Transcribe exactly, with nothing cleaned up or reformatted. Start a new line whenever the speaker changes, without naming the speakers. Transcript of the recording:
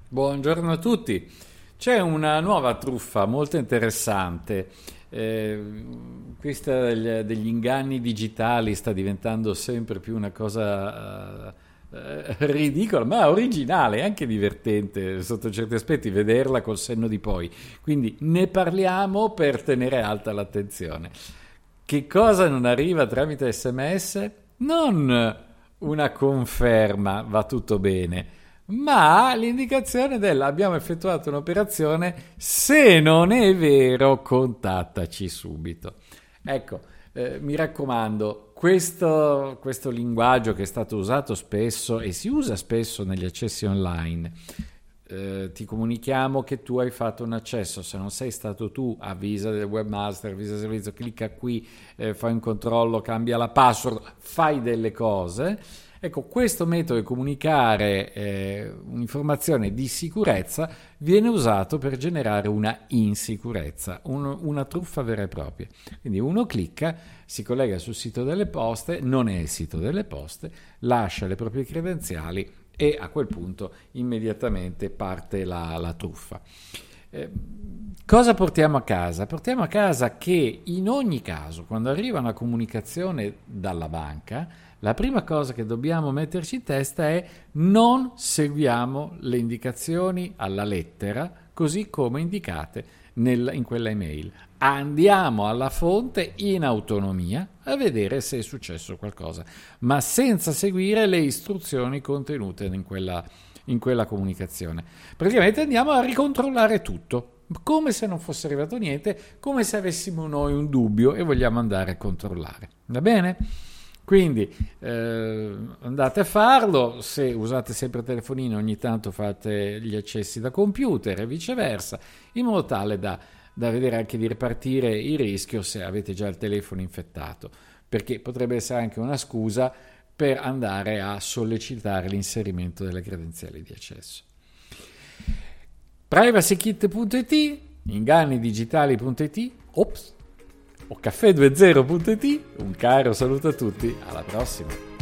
Buongiorno a tutti. C'è una nuova truffa molto interessante. Eh, questa degli, degli inganni digitali sta diventando sempre più una cosa eh, eh, ridicola, ma originale, anche divertente sotto certi aspetti, vederla col senno di poi. Quindi ne parliamo per tenere alta l'attenzione. Che cosa non arriva tramite S M S? Non una conferma, va tutto bene, ma l'indicazione del abbiamo effettuato un'operazione, se non è vero contattaci subito. Ecco, eh, mi raccomando, questo, questo linguaggio che è stato usato spesso e si usa spesso negli accessi online, eh, ti comunichiamo che tu hai fatto un accesso, se non sei stato tu avvisa del webmaster, avvisa il servizio, clicca qui, eh, fai un controllo, cambia la password, fai delle cose. Ecco, questo metodo di comunicare eh, un'informazione di sicurezza viene usato per generare una insicurezza, un, una truffa vera e propria. Quindi uno clicca, si collega sul sito delle poste, non è il sito delle poste, lascia le proprie credenziali e a quel punto immediatamente parte la, la truffa. Eh, cosa portiamo a casa? Portiamo a casa che in ogni caso, quando arriva una comunicazione dalla banca, la prima cosa che dobbiamo metterci in testa è non seguiamo le indicazioni alla lettera così come indicate nel, in quella email. Andiamo alla fonte in autonomia a vedere se è successo qualcosa, ma senza seguire le istruzioni contenute in quella, in quella comunicazione. Praticamente andiamo a ricontrollare tutto, come se non fosse arrivato niente, come se avessimo noi un dubbio e vogliamo andare a controllare. Va bene? Quindi eh, andate a farlo, se usate sempre il telefonino ogni tanto fate gli accessi da computer e viceversa, in modo tale da, da vedere anche di ripartire il rischio se avete già il telefono infettato, perché potrebbe essere anche una scusa per andare a sollecitare l'inserimento delle credenziali di accesso. privacykit punto it, ingannidigitali punto it, ops, o caffè venti punto it. Un caro saluto a tutti, alla prossima.